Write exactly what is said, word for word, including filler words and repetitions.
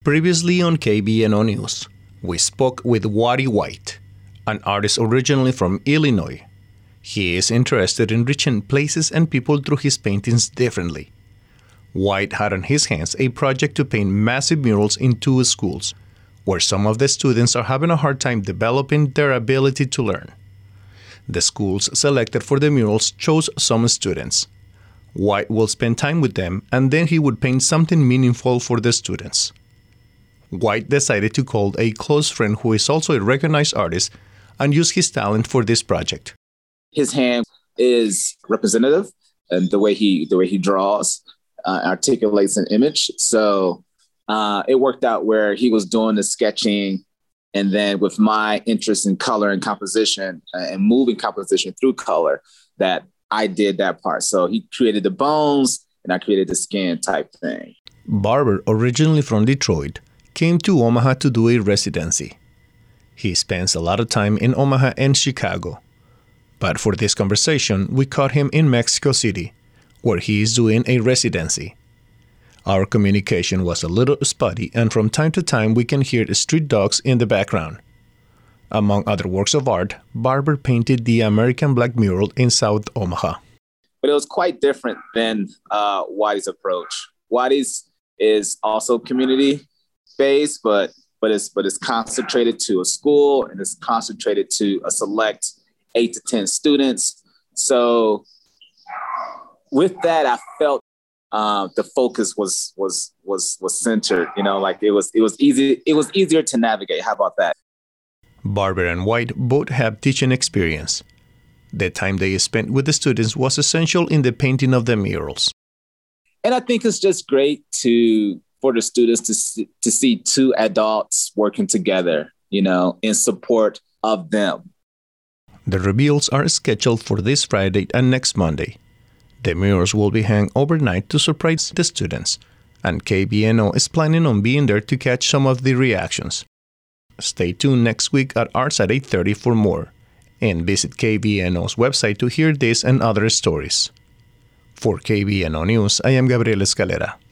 Previously on K B N O News, we spoke with Waddy White, an artist originally from Illinois. He is interested in reaching places and people through his paintings differently. White had on his hands a project to paint massive murals in two schools, where some of the students are having a hard time developing their ability to learn. The schools selected for the murals chose some students. White will spend time with them, and then he would paint something meaningful for the students. White decided to call a close friend who is also a recognized artist and use his talent for this project. His hand is representative, and the way he the way he draws uh, articulates an image. So uh, it worked out where he was doing the sketching, and then with my interest in color and composition uh, and moving composition through color, that I did that part. So he created the bones, and I created the skin type thing. Barber, originally from Detroit, came to Omaha to do a residency. He spends a lot of time in Omaha and Chicago. But for this conversation, we caught him in Mexico City, where he is doing a residency. Our communication was a little spotty, and from time to time we can hear the street dogs in the background. Among other works of art, Barber painted the American Black mural in South Omaha. But it was quite different than uh, Waddy's approach. Waddy's is also community based, but but it's but it's concentrated to a school, and it's concentrated to a select eight to ten students. So with that, I felt uh, the focus was was was was centered. You know, like it was it was easy. It was easier to navigate. How about that? Barber and White both have teaching experience. The time they spent with the students was essential in the painting of the murals. And I think it's just great to for the students to see, to see two adults working together, you know, in support of them. The reveals are scheduled for this Friday and next Monday. The murals will be hung overnight to surprise the students, and K B N O is planning on being there to catch some of the reactions. Stay tuned next week at Arts at eight thirty for more, and visit K B N O's website to hear this and other stories. For K B N O News, I am Gabriel Escalera.